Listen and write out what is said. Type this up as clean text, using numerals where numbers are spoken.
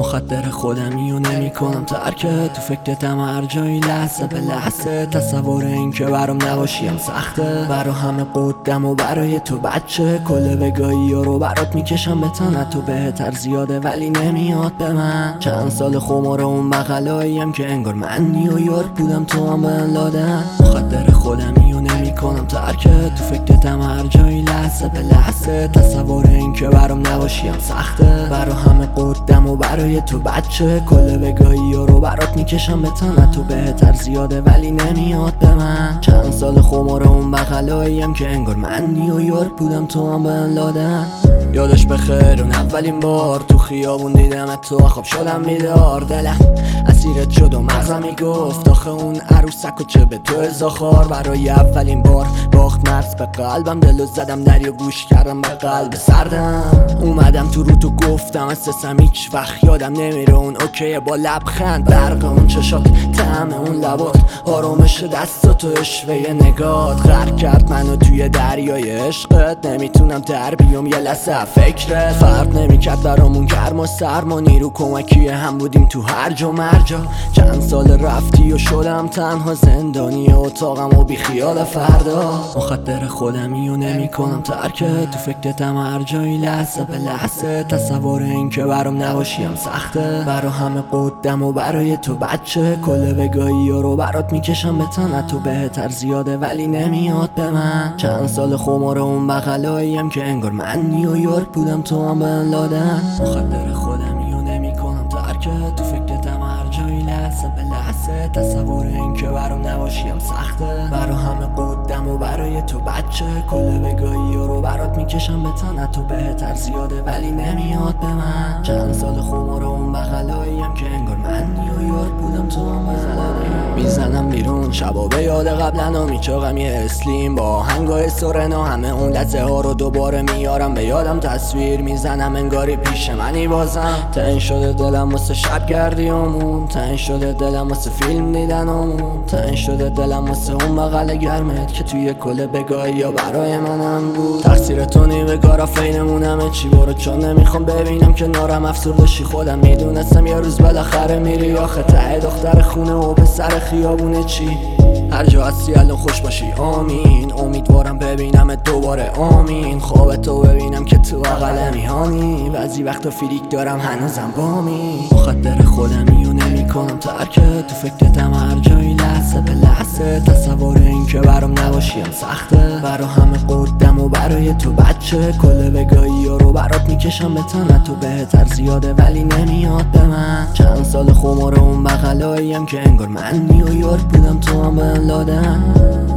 مخدر خودمی و نمی کنم ترکه، تو فکرتم هر جایی لحظه به لحظه. تصور این که برام نباشیم سخته، برا همه قدم و برای تو بچه. کل بگاهی رو برات میکشم به تنت، تو بهتر زیاده ولی نمیاد به من. چند سال خمار اون بغلاییم که انگار من نیویورک بودم تو هم بن لادن. مخدر خودمی و نمی کنم ترکه، تو فکرتم هر جایی لحظه به لحظه. تصور این که برام نباشیم سخته، برا همه قدم و برای تو بچه. کل بگاهی رو برات میکشم به تنت، تو بهتر زیاده ولی نمیاد به من. چند سال خمار اون بغلاییم که انگار من نیویورک بودم تو هم بن لادن. یادش بخیر اون اولین بار تو خیابون دیدمت، تو خواب شدم بیدار. دلم اسیرت شد و مغزم میگفت آخه اون عروسک و چه به تو ازاخار. برای اولین بار باخت مرز به قلبم، دلو زدم دریا گوش کردم به قلب سردم. اومدم تو رو تو گفتم اساسم هیچ وقت یادم نمیره اون اوکیه با لبخند. برق اون چشات، طعم اون لبات، آرامش دستات و اشوه نگات. غرق کرد منو توی دریای عشقت، نمیتونم در بیام یه لحظه فکرت. فرق نمیکرد برامون گرم و سرما، نیرو کمکی هم بودیم تو هرج و مرجا. چند سال رفتی و شدم تنها، زندانی اتاقم و بی خیال فردا. مخدر خودمی و نمی کنم ترکه، تو فکرتم هر جایی لحظه به لحظه. تصور این که برام نباشیم سخته، برا همه قدم و برای تو بچه. کل بگاهی رو برات میکشم به تنت، تو بهتر زیاده ولی نمیاد به من. چند سال خمار اون بغلاییم که انگار من نیویورک بودم تو هم بن لادن. مخدر خودمی و نمی کنم ترکه، تو فکرتم هر جایی لحظه به لحظه. تصور این که برام نباشیم سخته، برا همه قدم و برای تو بچه. کل بگاهی رو برات میکشم به تنت، تو بهتر زیاده ولی نمیاد به من. چند سال خمار اون بغلاییم که انگار من نیویورک بودم تو هم بن لادن. میزنم بیرون شبا به یاد قبلنا، میچاقم یه اسلیم با آهنگای سورنا. همه اون لحظه ها رو دوباره میارم به یادم، تصویر میزنم انگاری پیش منی بازم. تنگ شده دلم واسه شبگردیامون، تنگ شده دلم واسه فیلم دیدنامون، تنگ شده دلم واسه اون بغل گرمت که توی کل بگاهی یا برای منم بود. تقصیر تو نی به کارا فینمون همه چی برو، چون نمیخوام ببینم که نارم افسردشی. خودم میدونستم یه روز بالاخره میری، آخه ته دختر خونه و پسر خیابونه چی. هر جا هستی الان خوش باشی آمین، امیدوارم ببینم دوباره آمین. خواب تو ببینم که تو بغل میهانی، بعضی وقتا فیلیک دارم هنوزم بامی. مخدر خودمی و نمی کنم ترکه، تو فکرتم هر جایی لحظه به لحظه. تصور این که برام نباشیم سخته، برا همه قدم و برای تو بچه. کل بگاهی رو برات میکشم به تنت، تو بهتر زیاده ولی نمیاد به من. چند سال خمار اون بغلاییم که انگار من نیویورک بودم تو هم بن لادن.